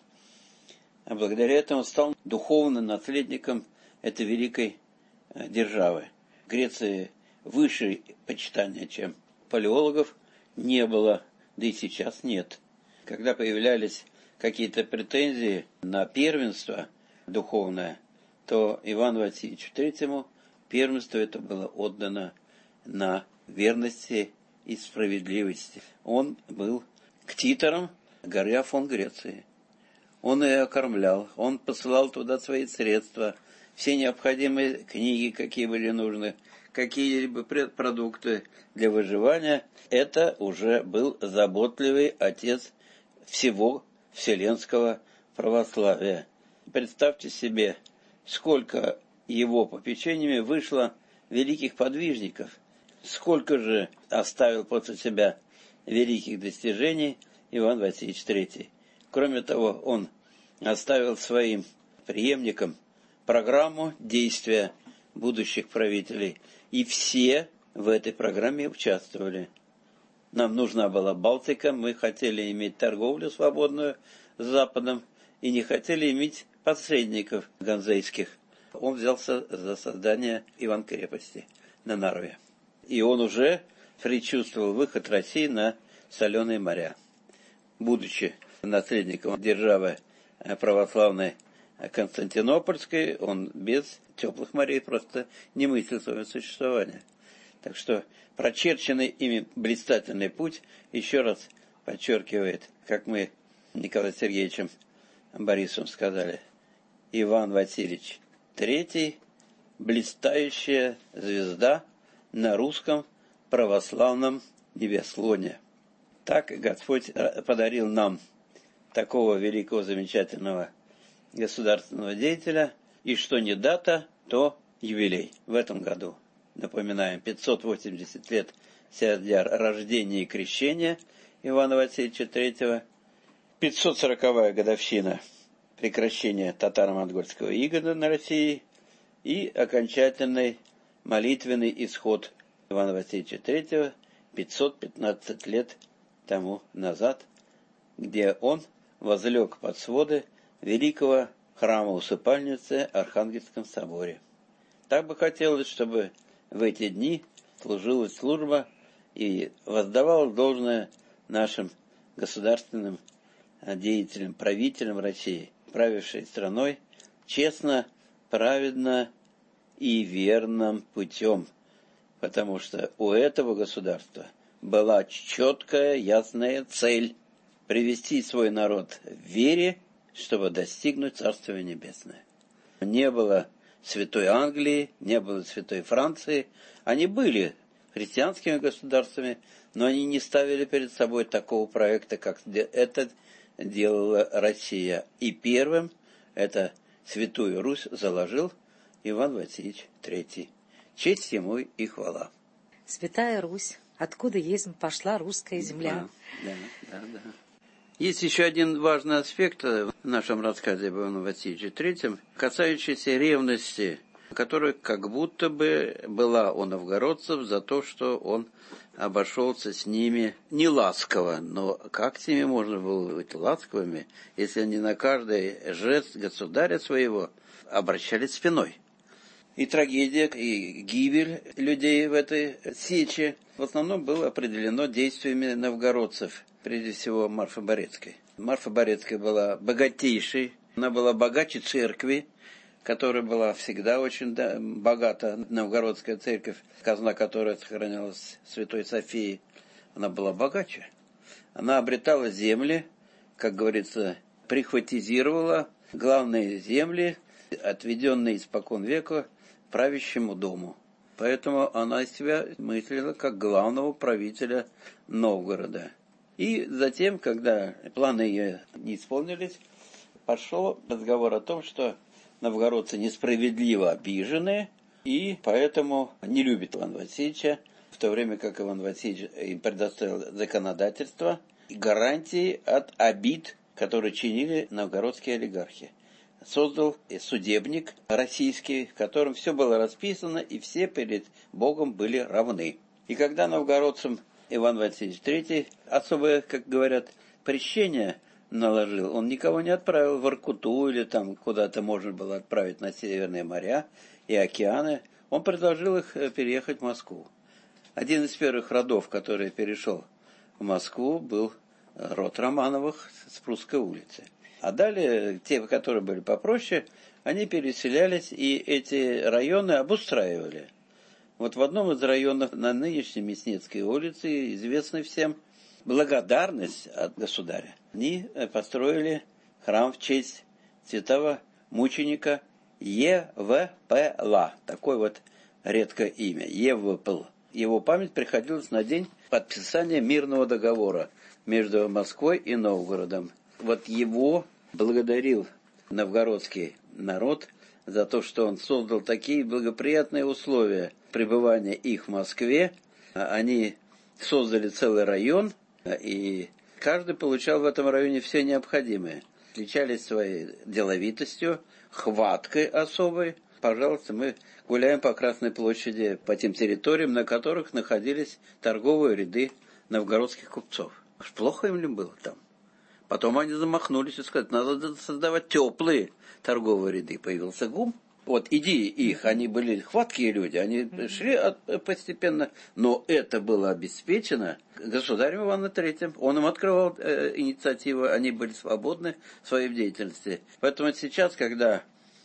а благодаря этому стал духовным наследником этой великой державы. В Греции выше почитания, чем палеологов, не было, да и сейчас нет. Когда появлялись какие-то претензии на первенство духовное, то Ивану Васильевичу Третьему первенство это было отдано на верности и справедливости. Он был ктитором горы Афон Греции. Он ее окормлял, он посылал туда свои средства, все необходимые книги, какие были нужны, какие-либо продукты для выживания. Это уже был заботливый отец всего вселенского православия. Представьте себе, сколько его попечениями вышло великих подвижников, сколько же оставил после себя великих достижений Иван Васильевич Третий. Кроме того, он оставил своим преемникам программу действия будущих правителей, и все в этой программе участвовали. Нам нужна была Балтика, мы хотели иметь торговлю свободную с Западом и не хотели иметь посредников ганзейских. Он взялся за создание Иван-крепости на Нарве. И он уже предчувствовал выход России на соленые моря. Будучи наследником державы православной Константинопольской, он без теплых морей просто не мыслил своего существования. Так что прочерченный ими блистательный путь еще раз подчеркивает, как мы Николаем Сергеевичем Борисовым сказали, Иван Васильевич Третий – блистающая звезда на русском православном небосклоне. Так Господь подарил нам такого великого, замечательного государственного деятеля, и что не дата, то юбилей в этом году. Напоминаем, пятьсот восемьдесят лет со дня рождения и крещения Ивана Васильевича Третьего, пятьсот сороковая годовщина прекращения татаро-монгольского ига на России и окончательный молитвенный исход Ивана Васильевича Третьего пятьсот пятнадцать лет тому назад, где он возлег под своды великого храма-усыпальницы в Архангельском соборе. Так бы хотелось, чтобы в эти дни служилась служба и воздавалось должное нашим государственным деятелям, правителям России, правившей страной честно, праведно и верным путем, потому что у этого государства была четкая, ясная цель – привести свой народ в вере, чтобы достигнуть Царствия Небесное. Не было Святой Англии, не было Святой Франции. Они были христианскими государствами, но они не ставили перед собой такого проекта, как это делала Россия. И первым это Святую Русь заложил Иван Васильевич Третий. Честь ему и хвала. Святая Русь, откуда есть пошла русская земля. Да, да, да, да. Есть еще один важный аспект в нашем рассказе об Иване Васильевиче Третьем, касающийся ревности, которая как будто бы была у новгородцев за то, что он обошелся с ними не ласково. Но как с ними можно было быть ласковыми, если они на каждый жест государя своего обращались спиной. И трагедия, и гибель людей в этой сече в основном было определено действиями новгородцев, прежде всего Марфы Борецкой. Марфа Борецкая была богатейшей, она была богаче церкви, которая была всегда очень да, богата, новгородская церковь, казна которой сохранялась в Святой Софии, она была богаче. Она обретала земли, как говорится, прихватизировала главные земли, отведенные испокон века правящему дому. Поэтому она себя мыслила как главного правителя Новгорода. И затем, когда планы ее не исполнились, пошел разговор о том, что новгородцы несправедливо обижены, и поэтому не любят Ивана Васильевича, в то время как Иван Васильевич им предоставил законодательство и гарантии от обид, которые чинили новгородские олигархи. Создал судебник российский, в котором все было расписано, и все перед Богом были равны. И когда новгородцам Иван Васильевич третий особое, как говорят, прещение наложил, он никого не отправил в Воркуту или там куда-то можно было отправить на северные моря и океаны. Он предложил их переехать в Москву. Один из первых родов, который перешел в Москву, был род Романовых с Прусской улицы. А далее, те, которые были попроще, они переселялись и эти районы обустраивали. Вот в одном из районов на нынешней Мясницкой улице, известной всем, благодарность от государя, они построили храм в честь святого мученика Евпла. Такое вот редкое имя, Евпл. Его память приходилась на день подписания мирного договора между Москвой и Новгородом. Вот его благодарил новгородский народ за то, что он создал такие благоприятные условия пребывания их в Москве. Они создали целый район, и каждый получал в этом районе все необходимое. Отличались своей деловитостью, хваткой особой. Пожалуйста, мы гуляем по Красной площади, по тем территориям, на которых находились торговые ряды новгородских купцов. Аж плохо им ли было там? Потом они замахнулись и сказали, надо создавать теплые торговые ряды. Появился ГУМ. Вот идеи их, они были хваткие люди, они шли от, постепенно, но это было обеспечено государем Иваном третьим. Он им открывал э, инициативы, они были свободны в своей деятельности. Поэтому сейчас, когда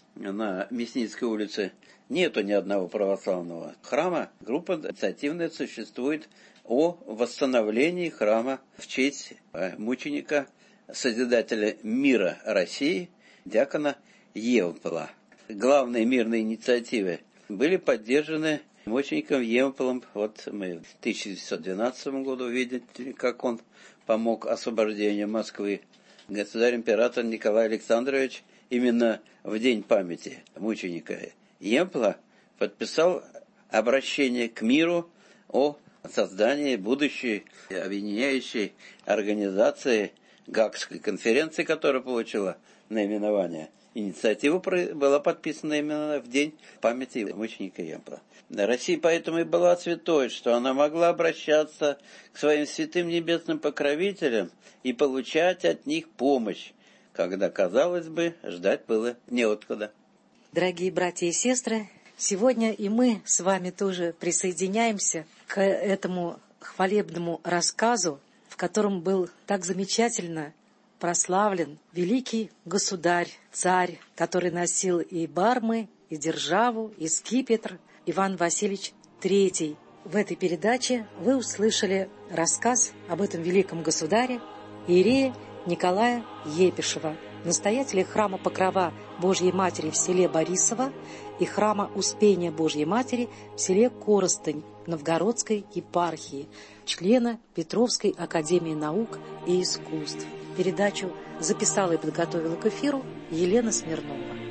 на Мясницкой улице нету ни одного православного храма, группа инициативная существует о восстановлении храма в честь мученика, созидателя мира России, диакона Евпла. Главные мирные инициативы были поддержаны мучеником Евплом. Вот мы в тысяча девятьсот двенадцатом году видели, как он помог освобождению Москвы. Государь-император Николай Александрович именно в день памяти мученика Евпла подписал обращение к миру о создании будущей объединяющей организации Гаагской конференции, которая получила наименование. Инициатива была подписана именно в день памяти мученика Евпла. Россия поэтому и была святой, что она могла обращаться к своим святым небесным покровителям и получать от них помощь, когда, казалось бы, ждать было неоткуда. Дорогие братья и сестры, сегодня и мы с вами тоже присоединяемся к этому хвалебному рассказу, в котором был так замечательно прославлен великий государь, царь, который носил и бармы, и державу, и скипетр, Иван Васильевич третий. В этой передаче вы услышали рассказ об этом великом государе иерея Николая Епишева, настоятеля храма Покрова Божьей Матери в селе Борисово и храма Успения Божьей Матери в селе Коростень Новгородской епархии, члена Петровской академии наук и искусств. Передачу записала и подготовила к эфиру Елена Смирнова.